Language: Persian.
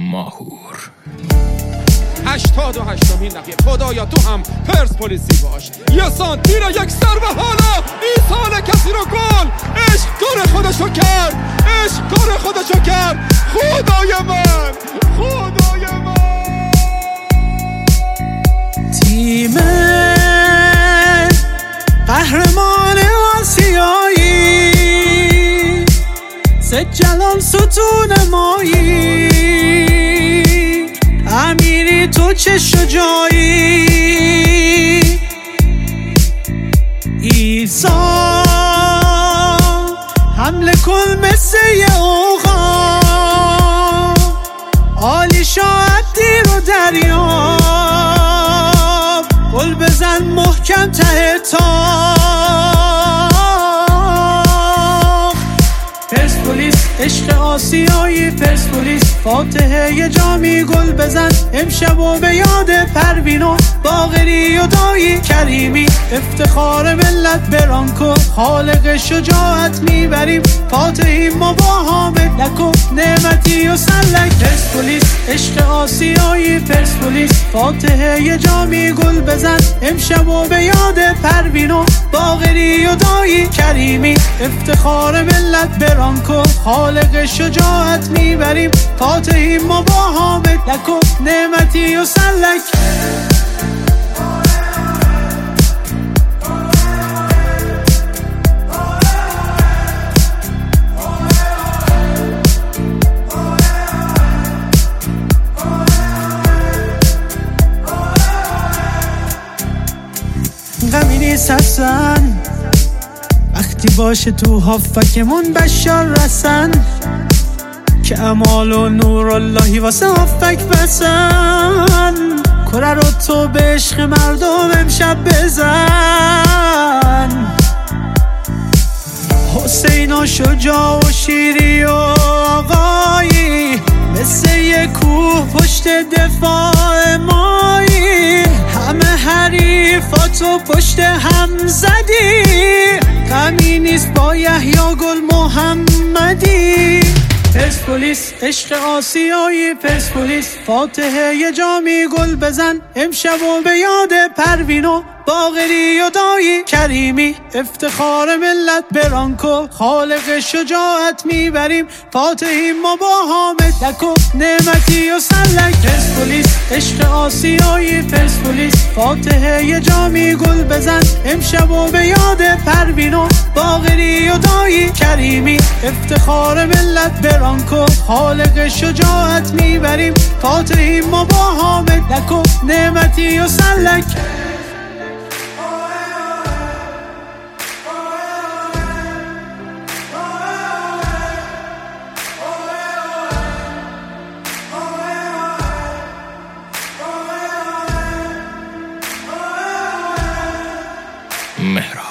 ماهور. 88مین دقیقه خدایا تو هم پرسپولیسی باش، یه سانتی را یک سر به حالا این سال کسی رو گل. عشق کار خودشو کرد، عشق کار خودشو کرد. خدای من، خدای من. تیم قهرمان آسیایی، سید جلال ستون مایی، امیری تو چه شجاعی. ایسا حمله کن مثل یه اوغا، عالی شاید دیر و دریاب، گل بزن محکم ته تاق. پرسپولیس عشق آسیایی، پرسپولیس فاتحه یه جامی، گل بزن امشب و به یاد پروین و باقری و دایی کریمی. افتخار ملت برانکو، خالق شجاعت میبریم، فاتحیم ما با حامد لکو نعمتی و سلک. پرسپولیس عشق آسیایی، پرسپولیس فاتحه یه جامی، گل بزن امشب و به یاد پروین و باقری و دایی کریمی. افتخار ملت برانکو، خالق شجاعت میبریم، فاتحیم ما با حامد لکو نعمتی و سلک. غمی نیست حسن وقتی باشه تو هافکمون بشار رسن، که امال و نور اللهی واسه هافک بسن. کره رو تو به عشق مردم امشب بزن، حسین و شجاع و شیری و آقایی، مثل یه کوه پشت دفاع مایی. همه حریفاتو پشت هم زدی، غمی نیست با یحیی گل محمدی. پرسپولیس عشق آسیایی، پرسپولیس فاتحه یه جامی، گل بزن امشب و به یاد پروین و باقری و دایی کریمی. افتخار ملت برانکو، خالق شجاعت میبریم، فاتحیم ما با حامد لکو نعمتی و سلک. پرسپولیس عشق آسیایی، پرسپولیس فاتحه یه جامی، گل بزن امشب و به یاد پروین و باقری و دایی کریمی. افتخار ملت برانکو، خالق شجاعت میبریم، فاتحیم ما با حامد لکو نعمتی و سلک. مهران.